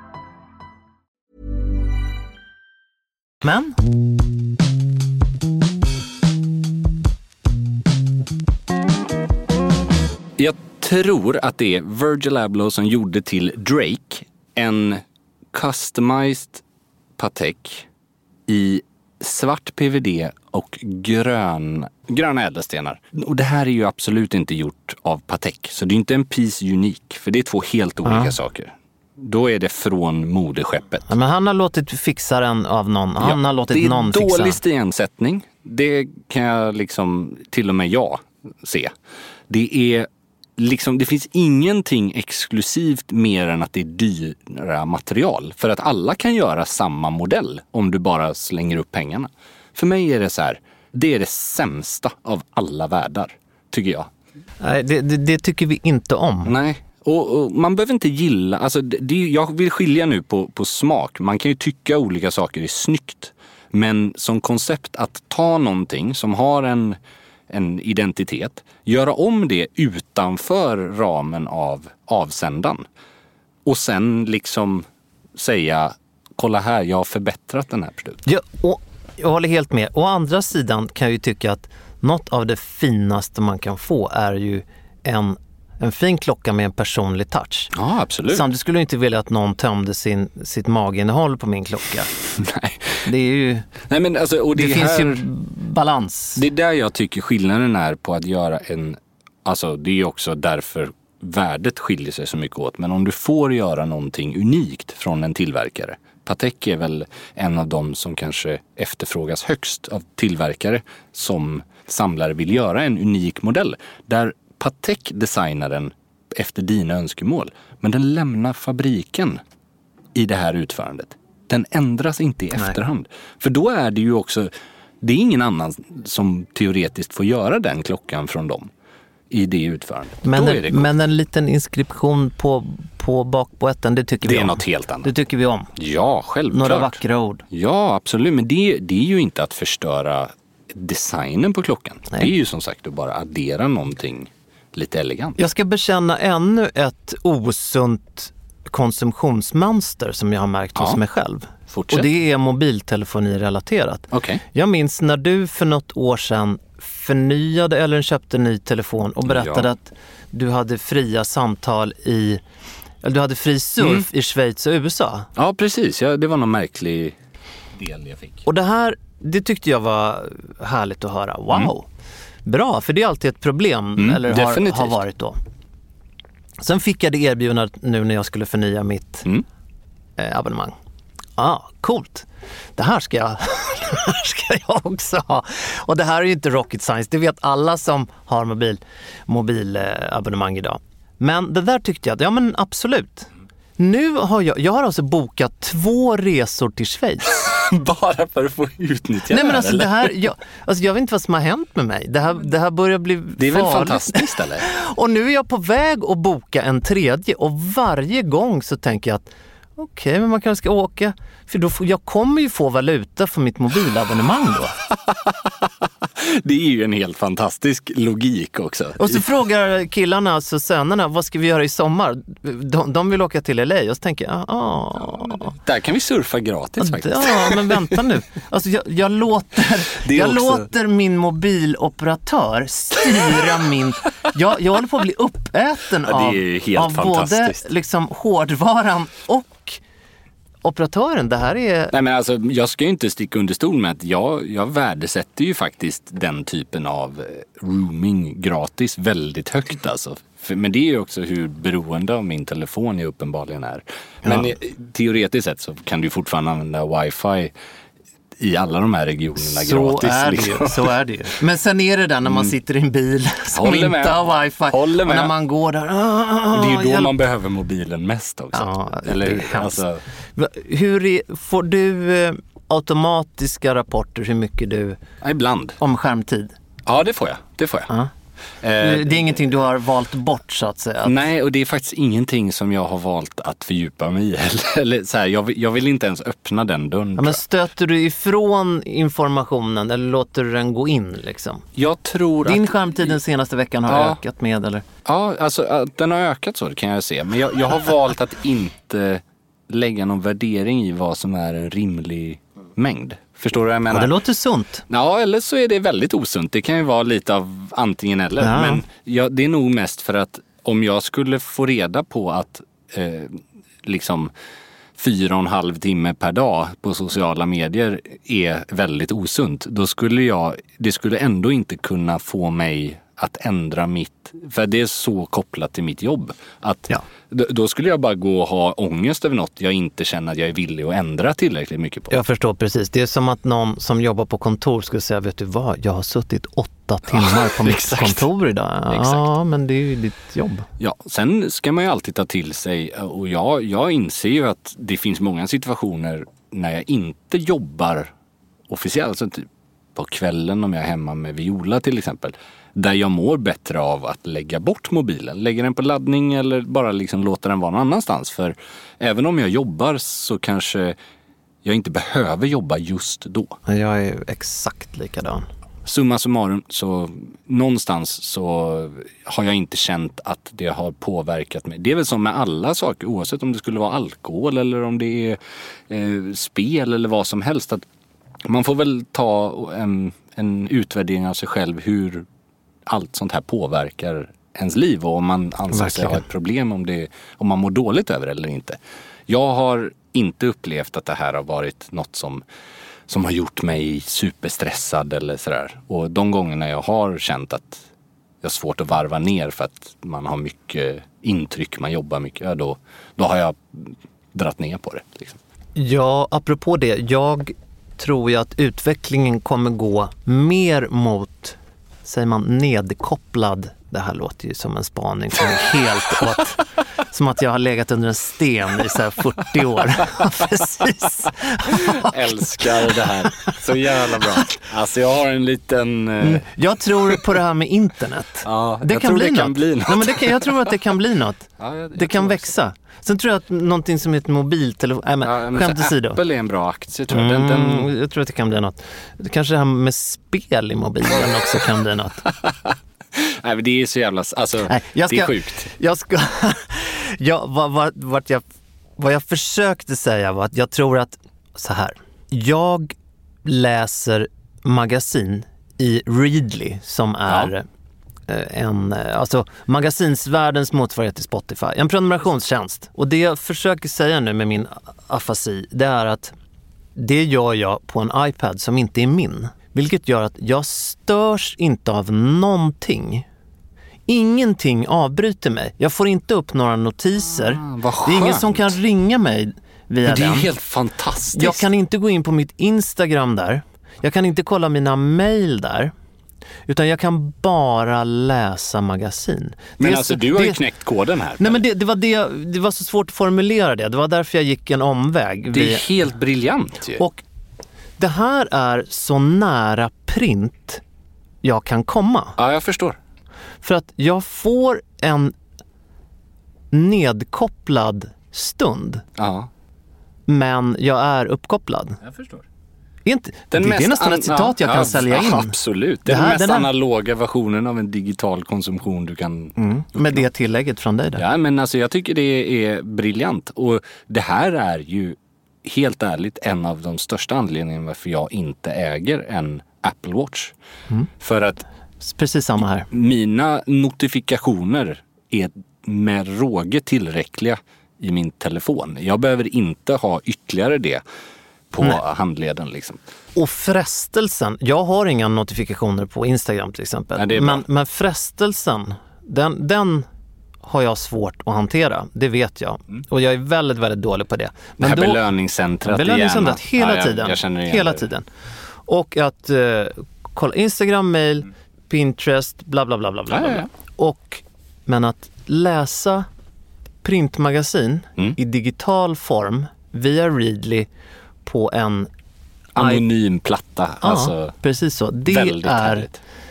Men? Jag tror att det är Virgil Abloh som gjorde till Drake en customized Patek i svart P V D och grön, gröna ädelstenar. Och det här är ju absolut inte gjort av Patek. Så det är inte en piece unik. För det är två helt olika ja. saker. Då är det från modeskeppet. Ja, men han har låtit fixa den av någon. Han ja, har låtit någon fixa. Det är dålig stensättning. Det kan jag liksom, till och med jag se. Det är liksom, det finns ingenting exklusivt mer än att det är dyra material. För att alla kan göra samma modell om du bara slänger upp pengarna. För mig är det så här, det är det sämsta av alla världar, tycker jag. Nej, det, det, det tycker vi inte om. Nej, och, och man behöver inte gilla, alltså det, jag vill skilja nu på, på smak. Man kan ju tycka olika saker är snyggt. Men som koncept att ta någonting som har en en identitet, göra om det utanför ramen av avsändaren och sen liksom säga, kolla här, jag har förbättrat den här produkten. Ja, och jag håller helt med. Å andra sidan kan jag ju tycka att något av det finaste man kan få är ju en, en fin klocka med en personlig touch. Ja, absolut. Samtidigt skulle jag inte vilja att någon tömde sin, sitt maginnehåll på min klocka. Nej. Det är ju... Nej, men alltså, och det, det här, finns ju balans. Det är där jag tycker skillnaden är på att göra en... Alltså det är ju också därför värdet skiljer sig så mycket åt. Men om du får göra någonting unikt från en tillverkare. Patek är väl en av dem som kanske efterfrågas högst av tillverkare som samlare vill göra en unik modell. Där Patek designar den efter dina önskemål. Men den lämnar fabriken i det här utförandet. Den ändras inte i efterhand. Nej. För då är det ju också, det är ingen annan som teoretiskt får göra den klockan från dem i det utförandet. Men, då är det men en liten inskription på, på bakboetten, det tycker det vi om. Det är något helt annat. Det tycker vi om. Ja, självklart. Några vackra ord. Ja, absolut. Men det, det är ju inte att förstöra designen på klockan. Nej. Det är ju som sagt att bara addera någonting lite elegant. Jag ska bekänna ännu ett osunt konsumtionsmönster som jag har märkt ja. hos mig själv. Fortsätt. Och det är mobiltelefoni-relaterat. Okay. Jag minns när du för något år sedan förnyade eller köpte en ny telefon och berättade ja. att du hade fria samtal i, eller du hade fri surf mm. i Schweiz och U S A. Ja, precis. Ja, det var någon märklig del jag fick. Och det här, det tyckte jag var härligt att höra. Wow! Mm. Bra, för det är alltid ett problem, mm, eller har, har varit då. Sen fick jag det erbjudandet nu när jag skulle förnya mitt mm. eh, abonnemang. Ah, coolt. Det här ska jag det här ska jag också ha. Och det här är ju inte rocket science. Det vet alla som har mobil mobilabonnemang idag. Men det där tyckte jag, ja men absolut. Nu har jag, jag har alltså bokat två resor till Schweiz. Bara för att få utnyttja Nej, men alltså det här, jag, alltså jag vet inte vad som har hänt med mig. Det här, det här börjar bli farligt. Det är väl fantastiskt, eller? Och nu är jag på väg att boka en tredje. Och varje gång så tänker jag att okej, okay, men man kanske ska åka. För då får, jag kommer ju få valuta för mitt mobilabonnemang då. Det är ju en helt fantastisk logik också. Och så frågar killarna, alltså sönerna, vad ska vi göra i sommar? De, de vill åka till L A och så tänker jag, ja, där kan vi surfa gratis faktiskt. Ja, men vänta nu. Alltså jag, jag, låter, jag också... låter min mobiloperatör styra min... Jag, jag håller på att bli uppäten ja, av, av både liksom, hårdvaran och operatören. Det här är... Nej, men alltså, jag ska ju inte sticka under stol med att jag, jag värdesätter ju faktiskt den typen av roaming gratis väldigt högt alltså. För, men det är ju också hur beroende av min telefon jag uppenbarligen är. Men ja. Teoretiskt sett så kan du fortfarande använda wifi i alla de här regionerna så gratis. Är liksom. det, så är det ju. Men sen är det där när man sitter i en bil som Håller inte med. har wifi. Håller med. Och när man går där. Ah, det är ju då hjälp. Man behöver mobilen mest också. Ja, eller alltså... Hur är, får du eh, automatiska rapporter hur mycket du... Ja, ibland. Om skärmtid? Ja, det får jag. Det får jag. Uh-huh. Det är ingenting du har valt bort så att säga? Att... Nej, och det är faktiskt ingenting som jag har valt att fördjupa mig i. Eller, så här, jag, vill, jag vill inte ens öppna den dörren. Ja, men stöter du ifrån informationen eller låter du den gå in liksom? Jag tror Din att... skärmtid den senaste veckan har ja. ökat med eller? Ja, alltså den har ökat så, det kan jag se. Men jag, jag har valt att inte lägga någon värdering i vad som är en rimlig mängd. Förstår du vad jag menar? Ja, det låter sunt. Ja, eller så är det väldigt osunt. Det kan ju vara lite av antingen eller. Ja. Men ja, det är nog mest för att om jag skulle få reda på att eh, liksom fyra och en halv timme per dag på sociala medier är väldigt osunt, då skulle jag, det skulle ändå inte kunna få mig att ändra mitt, för det är så kopplat till mitt jobb. Att ja. då, då skulle jag bara gå och ha ångest över något jag inte känner att jag är villig att ändra tillräckligt mycket på. Jag förstår precis. Det är som att någon som jobbar på kontor skulle säga, vet du vad, jag har suttit åtta timmar ja, på mitt exakt. kontor idag. Ja, exakt. Men det är ju ditt jobb. Ja, sen ska man ju alltid ta till sig, och jag, jag inser ju att det finns många situationer när jag inte jobbar officiellt, alltså typ på kvällen om jag är hemma med Viola till exempel, där jag mår bättre av att lägga bort mobilen. Lägga den på laddning eller bara liksom låta den vara någon annanstans. För även om jag jobbar så kanske jag inte behöver jobba just då. Jag är exakt likadan. Summa summarum, så någonstans så har jag inte känt att det har påverkat mig. Det är väl som med alla saker, oavsett om det skulle vara alkohol eller om det är eh, spel eller vad som helst. Att man får väl ta en, en utvärdering av sig själv hur allt sånt här påverkar ens liv och om man anser sig ha ett problem, om, det, om man mår dåligt över det eller inte. Jag har inte upplevt att det här har varit något som, som har gjort mig superstressad eller sådär. Och de gångerna jag har känt att jag har svårt att varva ner för att man har mycket intryck, man jobbar mycket, ja, då, då har jag dratt ner på det. Liksom. Ja, apropå det, jag tror jag att utvecklingen kommer gå mer mot, säger man, nedkopplad. Det här låter ju som en spaning som är helt åt, som att jag har legat under en sten i så här fyrtio år. Precis. Älskar det här. Så jävla bra. Alltså jag har en liten... Uh... Jag tror på det här med internet. Ja, det jag kan tror bli det något. kan bli något. Nej, men det kan, jag tror att det kan bli något. Ja, jag, jag det kan växa. Sen tror jag att någonting som heter mobiltelefon... Nej, men, ja, men skämt åsido. Apple är en bra aktie, tror jag. Den, mm, den... Jag tror att det kan bli något. Kanske det här med spel i mobilen också kan bli något. Nej, men det är så jävla... Alltså, Nej, jag ska, det är sjukt. Jag ska... ja, vad, vad, vad, jag, vad jag försökte säga var att jag tror att... Så här. Jag läser magasin i Readly som är... Ja. En, alltså magasinsvärldens motsvarighet till Spotify. En prenumerationstjänst. Och det jag försöker säga nu med min afasi, det är att det gör jag på en iPad som inte är min. Vilket gör att jag störs inte av någonting. Ingenting avbryter mig. Jag får inte upp några notiser. Ah, det är ingen som kan ringa mig via den. Det är den. Helt fantastiskt. Jag kan inte gå in på mitt Instagram där. Jag kan inte kolla mina mejl där. Utan jag kan bara läsa magasin. Men det alltså så, du har det, ju knäckt koden här. Nej, men det, det, var det, det var så svårt att formulera det. Det var därför jag gick en omväg. Det är Vi, helt briljant ju. Och det här är så nära print jag kan komma. Ja, jag förstår. För att jag får en nedkopplad stund. Ja. Men jag är uppkopplad. Jag förstår. Inte, det, det är nästan ett citat jag kan ja, sälja in. Ja, absolut. Det är den mest den här... analoga versionen av en digital konsumtion du kan... Mm, med det tillägget från dig där. Ja, men alltså jag tycker det är briljant. Och det här är ju helt ärligt en av de största anledningarna varför jag inte äger en Apple Watch. Mm. För att... Precis samma här. Mina notifikationer är med råge tillräckliga i min telefon. Jag behöver inte ha ytterligare det på Nej. handleden liksom. Och frestelsen, jag har inga notifikationer på Instagram till exempel. Nej, men, men frestelsen, den, den har jag svårt att hantera. Det vet jag. Mm. Och jag är väldigt, väldigt dålig på det. Men det här då, belöningscentret belöningscentret hela ja, tiden. Jag, jag känner igen hela det. tiden. Och att uh, kolla Instagram, mail, mm. Pinterest, bla bla bla bla bla. Ja, ja, ja. Och, men att läsa printmagasin mm. i digital form via Readly på en anonym I... platta. Ja, alltså, precis så. Det är,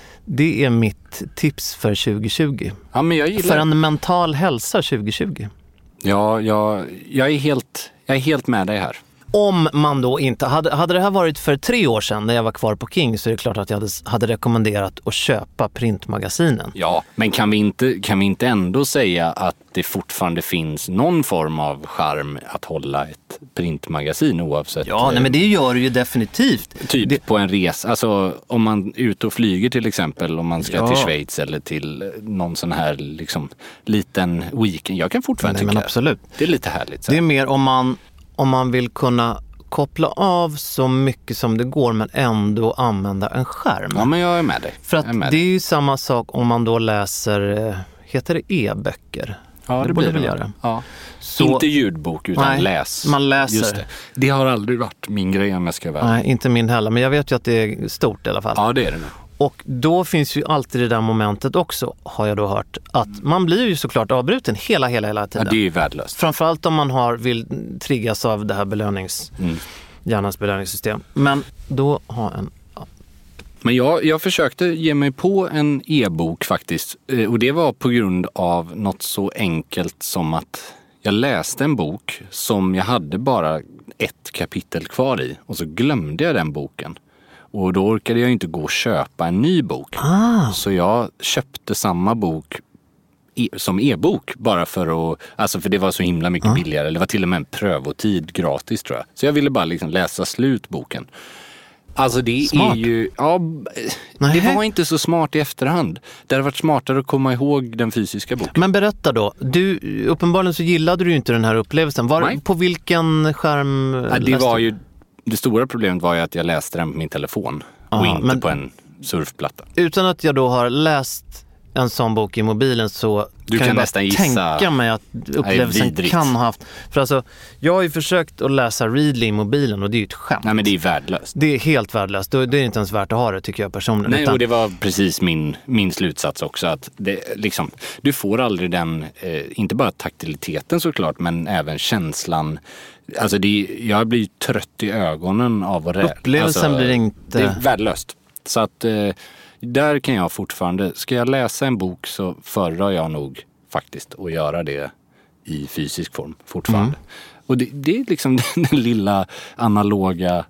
det är mitt tips för tjugo tjugo. Ja, men jag gillar... För en mental hälsa tjugo tjugo. Ja, jag, jag, är helt, jag är helt med dig här. Om man då inte, hade, hade det här varit för tre år sedan när jag var kvar på King så är det klart att jag hade, hade rekommenderat att köpa printmagasinen. Ja, men kan vi, inte, kan vi inte ändå säga att det fortfarande finns någon form av charm att hålla ett printmagasin oavsett? Ja, nej, men det gör det ju definitivt. Typ det... på en resa, alltså om man är ute och flyger till exempel, om man ska ja. till Schweiz eller till någon sån här liksom liten weekend. Jag kan fortfarande nej, tycka men absolut. Det är lite härligt. Så. Det är mer om man Om man vill kunna koppla av så mycket som det går men ändå använda en skärm. Ja, men jag är med dig. För att det är ju samma sak om man då läser, heter det e-böcker? Ja, det, det borde väl göra. Ja. Så, inte ljudbok utan nej, läs. Man läser. Just det. Det har aldrig varit min grej om jag ska vara. Nej, inte min heller. Men jag vet ju att det är stort i alla fall. Ja, det är det nu. Och då finns ju alltid det där momentet också, har jag då hört, att man blir ju såklart avbruten hela, hela, hela tiden. Ja, det är ju värdelöst. Framförallt om man har, vill triggas av det här belönings, mm. hjärnans belöningssystem. Men då ha en... Ja. Men jag, jag försökte ge mig på en e-bok faktiskt. Och det var på grund av något så enkelt som att jag läste en bok som jag hade bara ett kapitel kvar i. Och så glömde jag den boken. Och då orkade jag inte gå och köpa en ny bok. Ah. Så jag köpte samma bok e- som e-bok bara för att, alltså för det var så himla mycket ah. billigare. Det var till och med en prövotid gratis tror jag. Så jag ville bara liksom läsa slut boken. Alltså det smart. är ju, ja, det var inte så smart i efterhand. Det hade varit smartare att komma ihåg den fysiska boken. Men berätta då, du, uppenbarligen så gillade du ju inte den här upplevelsen. Var, på vilken skärm? Ja, det var ju Det stora problemet var ju att jag läste den på min telefon och Aha, inte men, på en surfplatta. Utan att jag då har läst en sån bok i mobilen så du kan, kan jag nästan gissa. tänka mig att upplevelsen kan ha haft. För alltså, jag har ju försökt att läsa Readly i mobilen och det är ju ett skämt. Nej, men det är värdelöst. Det är helt värdelöst. Det är inte ens värt att ha det tycker jag personligen. Nej, utan... och det var precis min, min slutsats också. Att det, liksom, du får aldrig den, eh, inte bara taktiliteten såklart, men även känslan. Alltså det, jag blir trött i ögonen av att räkna. Upplevelsen alltså, blir inte... Det är värdelöst. Så att eh, där kan jag fortfarande, ska jag läsa en bok så föredrar jag nog faktiskt att göra det i fysisk form fortfarande. Mm. Och det, det är liksom den lilla analoga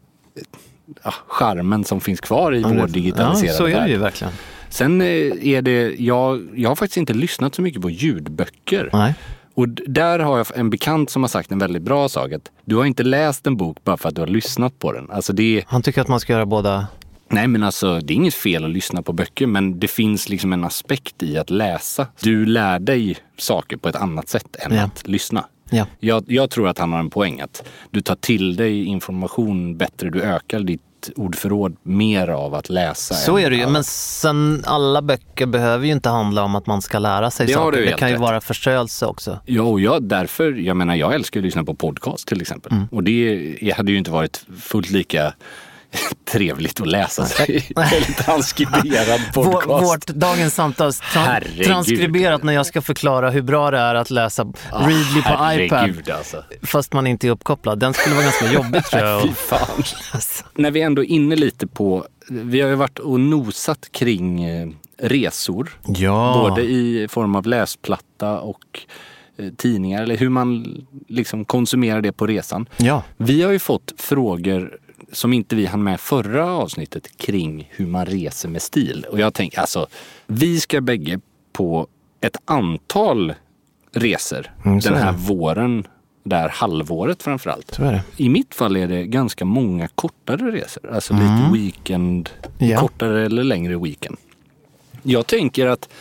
ja, charmen som finns kvar i ja, vår digitaliserade värld. Ja, så är det ju verkligen. Sen är det, jag, jag har faktiskt inte lyssnat så mycket på ljudböcker. Nej. Och där har jag en bekant som har sagt en väldigt bra sak. Att du har inte läst en bok bara för att du har lyssnat på den. Alltså det... Han tycker att man ska göra båda... Nej, men alltså det är inget fel att lyssna på böcker, men det finns liksom en aspekt i att läsa. Du lär dig saker på ett annat sätt än ja. att lyssna. Ja. Jag, jag tror att han har en poäng att du tar till dig information bättre, du ökar ditt ordförråd mer av att läsa. Så är det ju, men sen alla böcker behöver ju inte handla om att man ska lära sig det saker. Det kan ju rätt. vara förståelse också. Ja, och jag, därför, jag menar, jag älskar att lyssna på podcast till exempel. Mm. Och det hade ju inte varit fullt lika trevligt att läsa sig en transkriberad podcast. Vår, vårt dagens samtal tra- transkriberat när jag ska förklara hur bra det är att läsa oh, Readly på herregud, iPad alltså. Fast man inte är uppkopplad. Den skulle vara ganska jobbig tror jag. Fy fan. Alltså. När vi ändå är inne lite på, vi har ju varit och nosat kring eh, resor. Ja. Både i form av läsplatta och eh, tidningar eller hur man liksom konsumerar det på resan. Ja. Vi har ju fått frågor som inte vi hann med förra avsnittet kring hur man reser med stil. Och jag tänker, alltså, vi ska bägge på ett antal resor mm, den här våren, där halvåret framförallt. Så är det. I mitt fall är det ganska många kortare resor. Alltså mm. lite weekend, ja. kortare eller längre weekend. Jag tänker att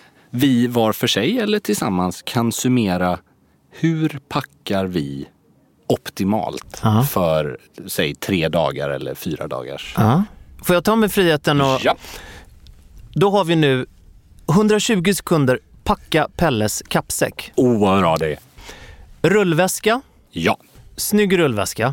vi var för sig eller tillsammans kan summera hur packar vi optimalt Aha. för, säg, tre dagar eller fyra dagars. Aha. Får jag ta med friheten och... Ja. Då har vi nu hundratjugo sekunder packa Pelles kappsäck. Oh, vad bra det är. Rullväska. Ja. Snygg rullväska.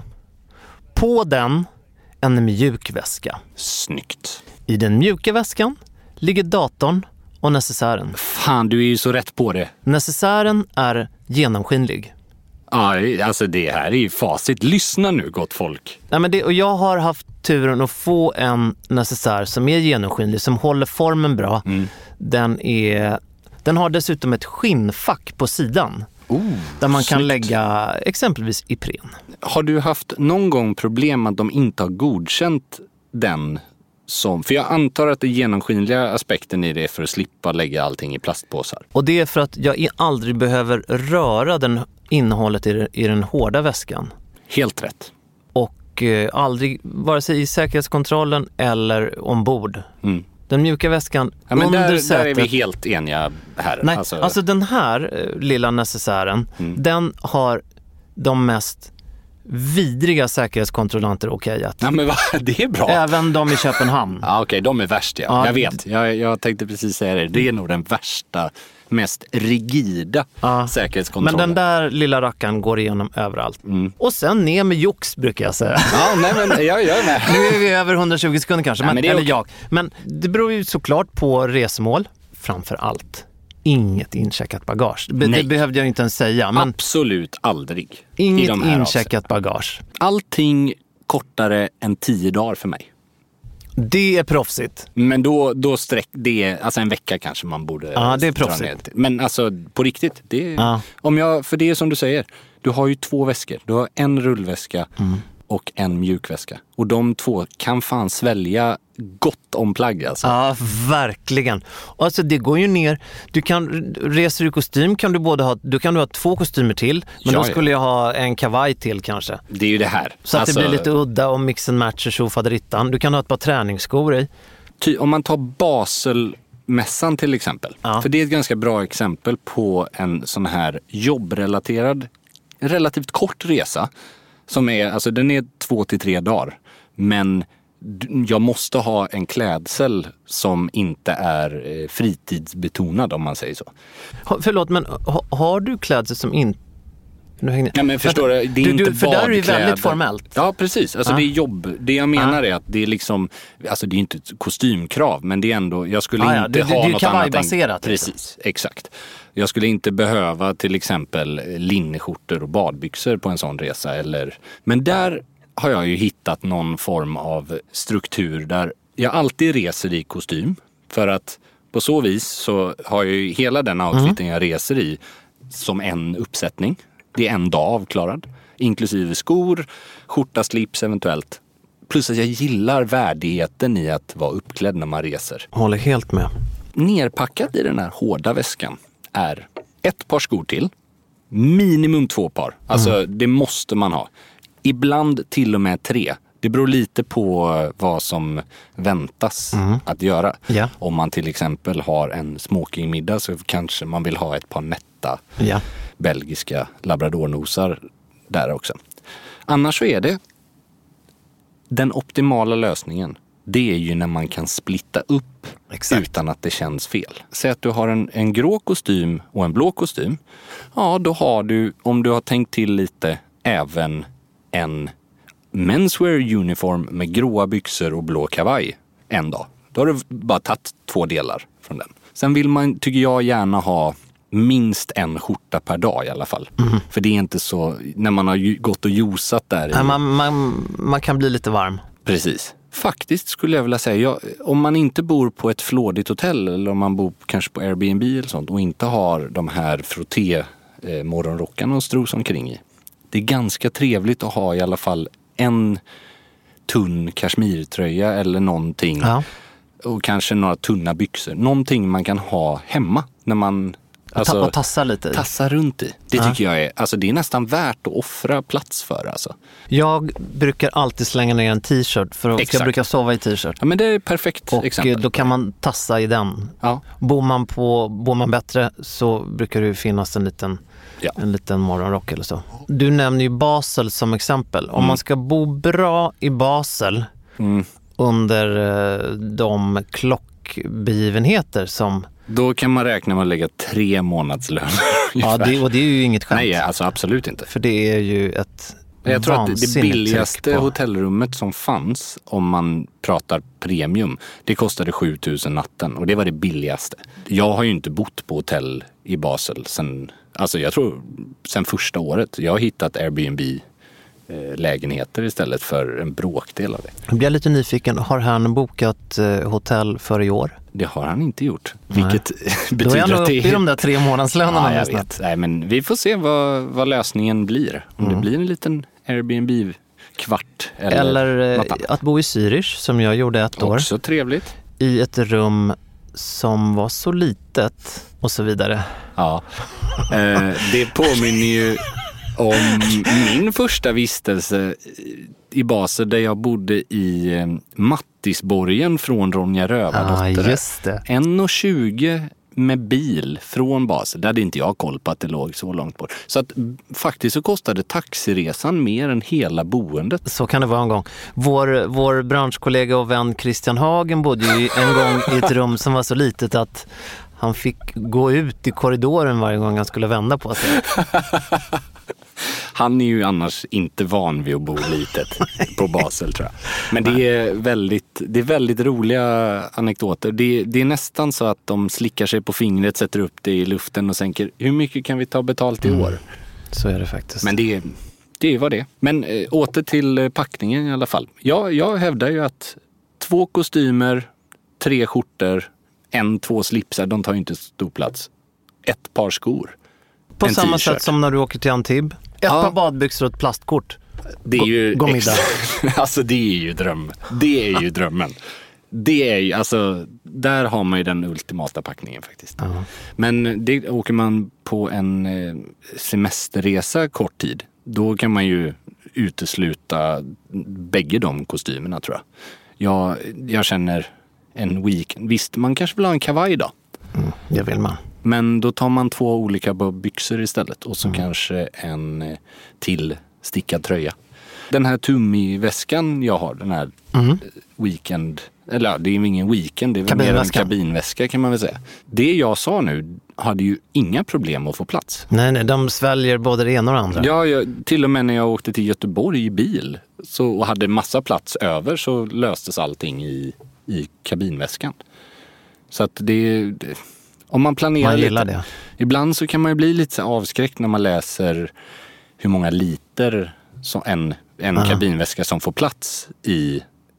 På den en mjuk väska. Snyggt. I den mjuka väskan ligger datorn och necessären. Fan, du är ju så rätt på det. Necessären är genomskinlig. Ja, alltså det här är ju facit. Lyssna nu, gott folk. Nej, men det, och jag har haft turen att få en necessär som är genomskinlig, som håller formen bra. Mm. Den är, den har dessutom ett skinnfack på sidan. Oh, där man kan snyggt. lägga exempelvis Ipren. Har du haft någon gång problem att de inte har godkänt den som... För jag antar att det genomskinliga aspekten i det är för att slippa lägga allting i plastpåsar. Och det är för att jag aldrig behöver röra den innehållet i, i den hårda väskan. Helt rätt. Och eh, aldrig, vare sig i säkerhetskontrollen eller ombord. Mm. Den mjuka väskan ja, men under där, sätet... där är vi helt eniga här. Nej, alltså, alltså den här eh, lilla necessären, mm. den har de mest vidriga säkerhetskontrollanter okejat. Ja, men va? Det är bra. Även de i Köpenhamn. Ja, okej, okay, de är värst, ja. ja jag vet. Jag, jag tänkte precis säga det. Det är nog den värsta, mest rigida ja. säkerhetskontrollen. Men den där lilla rackaren går igenom överallt. Mm. Och sen ner med jox, brukar jag säga. Ja, nej, men jag gör med. Nu är vi över hundratjugo sekunder kanske. Nej, men, men eller okay. jag. Men det beror ju såklart på resmål. Framför allt. Inget incheckat bagage. Det Nej. behövde jag inte ens säga. Men absolut aldrig. Inget incheckat bagage. Allting kortare än tio dagar för mig. Det är proffsigt. Men då, då sträck, det är, alltså en vecka kanske man borde... Ja, det är proffsigt. Men alltså på riktigt, det är, ja. om jag, för det är som du säger, du har ju två väskor. Du har en rullväska mm. och en mjukväska. Och de två kan fan svälja gott om plagg alltså. Ja, verkligen. Alltså det går ju ner. Du kan, reser i kostym kan du både ha, du kan du ha två kostymer till. Men ja, då skulle ja. jag ha en kavaj till kanske. Det är ju det här. Så alltså, att det blir lite udda och mix and match och tjofaderittan. Du kan ha ett par träningsskor i. Ty, om man tar Baselmässan till exempel. Ja. För det är ett ganska bra exempel på en sån här jobbrelaterad, relativt kort resa. Som är, alltså den är två till tre dagar. Men jag måste ha en klädsel som inte är fritidsbetonad, om man säger så. Ha, förlåt, men ha, har du klädsel som inte... Ja, men förstår du, det är du, inte du, för där är det ju väldigt formellt. Ja, precis. Alltså ah. det är jobb. Det jag menar ah. är att det är liksom, alltså det är inte ett kostymkrav, men det är ändå, jag skulle ah, ja. inte du, ha du, något annat än... Precis, exakt. Jag skulle inte behöva till exempel linneskjortor och badbyxor på en sån resa. Eller... Men där har jag ju hittat någon form av struktur där jag alltid reser i kostym. För att på så vis så har jag ju hela den outfiten mm. jag reser i som en uppsättning. Det är en dag avklarad. Inklusive skor, skjorta, slips eventuellt. Plus att jag gillar värdigheten i att vara uppklädd när man reser. Håller helt med. Nerpackat i den här hårda väskan är ett par skor till. Minimum två par. Alltså mm. det måste man ha. Ibland till och med tre. Det beror lite på vad som väntas mm. att göra. Yeah. Om man till exempel har en smokingmiddag så kanske man vill ha ett par nätta yeah. belgiska labradornosar där också. Annars så är det den optimala lösningen. Det är ju när man kan splitta upp Exakt. Utan att det känns fel. Säg att du har en, en grå kostym och en blå kostym. Ja, då har du, om du har tänkt till lite, även en menswear uniform med gråa byxor och blå kavaj en dag. Då har du bara tagit två delar från den. Sen vill man, tycker jag, gärna ha minst en skjorta per dag i alla fall. Mm. För det är inte så, när man har gått och josat där. Ja, i... man, man, man kan bli lite varm. Precis. Faktiskt skulle jag vilja säga, ja, om man inte bor på ett flådigt hotell eller om man bor kanske på Airbnb eller sånt och inte har de här frotté eh, morgonrockarna och stros omkring i. Det är ganska trevligt att ha i alla fall en tunn kashmirtröja eller någonting. Ja. Och kanske några tunna byxor. Någonting man kan ha hemma när man alltså, och tassa lite i. Tassa runt i. Det Ja. tycker jag är, alltså det är nästan värt att offra plats för alltså. Jag brukar alltid slänga ner en t-shirt för att Exakt. jag brukar sova i t-shirt. Ja, men det är ett perfekt Och exempel. då kan man tassa i den. Ja. Bor man, på, bor man bättre så brukar det ju finnas en liten, Ja. en liten morgonrock eller så. Du nämner ju Basel som exempel. Om Mm. man ska bo bra i Basel Mm. under eh, de klockbegivenheter som... Då kan man räkna med att lägga tre månadslöner. Ja, det, och det är ju inget skämt. Nej, alltså absolut inte. För det är ju ett Jag tror att det vansinnigt billigaste tryck på- hotellrummet som fanns, om man pratar premium, det kostade sju tusen natten. Och det var det billigaste. Jag har ju inte bott på hotell i Basel sen, alltså jag tror, sen första året. Jag har hittat Airbnb-lägenheter istället för en bråkdel av det. Jag blir lite nyfiken. Har han bokat eh, hotell för i år? Det har han inte gjort. Nej. Vilket Då betyder är han att uppe det i de där tre månadslönerna. Ja, jag nästan. vet. Nej, men vi får se vad, vad lösningen blir. Om Mm. det blir en liten Airbnb-kvart. Eller, Eller eh, något annat. att bo i Zürich som jag gjorde ett år. Också trevligt. I ett rum som var så litet och så vidare. Ja. Eh, det påminner ju om min första vistelse i Basel där jag bodde i eh, Mattisborgen från Ronja Rövardotter. Ah, just det. en och tjugo med bil från Basel. Där hade inte jag koll på att det låg så långt bort. Så att faktiskt så kostade taxiresan mer än hela boendet. Så kan det vara en gång. Vår, vår branschkollega och vän Christian Hagen bodde ju en gång i ett rum som var så litet att han fick gå ut i korridoren varje gång han skulle vända på sig. Han är ju annars inte van vid att bo litet på Basel, tror jag. Men det är väldigt, det är väldigt roliga anekdoter. Det, det är nästan så att de slickar sig på fingret, sätter upp det i luften och tänker, hur mycket kan vi ta betalt i år? Mm. Så är det faktiskt. Men det är, det är vad det är. Men äh, åter till äh, packningen i alla fall. Jag, jag hävdar ju att två kostymer, tre skjortor, en, två slipsar, de tar ju inte stor plats. Ett par skor. På en samma t-shirt. sätt som när du åker till Antibes. Ett Ja. par badbyxor och ett plastkort. Det är ju God middag. Alltså det är ju dröm. Det är ju drömmen. Det är ju, alltså, där har man ju den ultimata packningen faktiskt. Uh-huh. Men det, åker man på en eh, semesterresa kort tid, då kan man ju utesluta bägge de kostymerna, tror jag. Jag, jag känner en weekend. Visst, man kanske vill ha en kavaj då. Mm, det vill man. Men då tar man två olika byxor istället. Och så mm. kanske en eh, till stickad tröja. Den här Tumi-väskan jag har, den här mm. weekend, eller ja, det är ingen weekend, det är väl mer en kabinväska kan man väl säga. Det jag sa nu hade ju inga problem att få plats. Nej, nej, de sväljer både det ena och det andra. Ja, jag, till och med när jag åkte till Göteborg i bil så, och hade massa plats över, så löstes allting i, i kabinväskan. Så att det, det om man planerar man gillar lite. Det. Ibland så kan man ju bli lite så avskräckt när man läser hur många liter som en, en uh-huh. kabinväska som får plats i,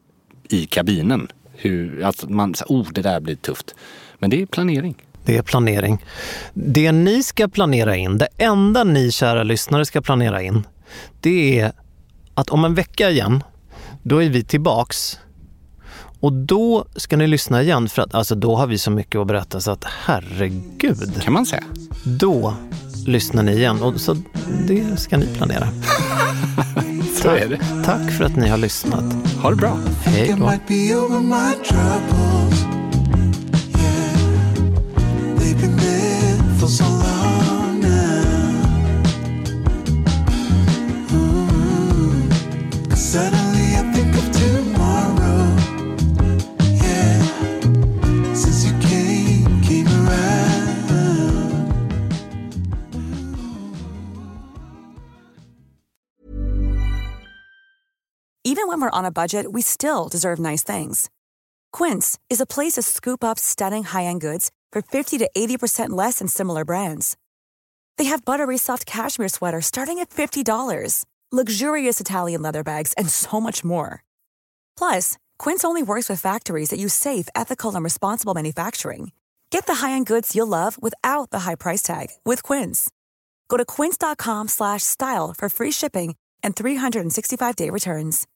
i kabinen. Hur, alltså man, oh, det där blir tufft. Men det är planering. Det är planering. Det ni ska planera in, det enda ni kära lyssnare ska planera in, det är att om en vecka igen, då är vi tillbaks. Och då ska ni lyssna igen, för att alltså, då har vi så mycket att berätta så att herregud. Kan man säga. Då lyssnar ni igen och så det ska ni planera. Så är det. Tack för att ni har lyssnat. Ha det bra. Hej då. Even when we're on a budget, we still deserve nice things. Quince is a place to scoop up stunning high-end goods for fifty to eighty percent less than similar brands. They have buttery soft cashmere sweaters starting at fifty dollars, luxurious Italian leather bags, and so much more. Plus, Quince only works with factories that use safe, ethical, and responsible manufacturing. Get the high-end goods you'll love without the high price tag with Quince. Go to quince dot com slash style for free shipping and three hundred sixty-five day returns.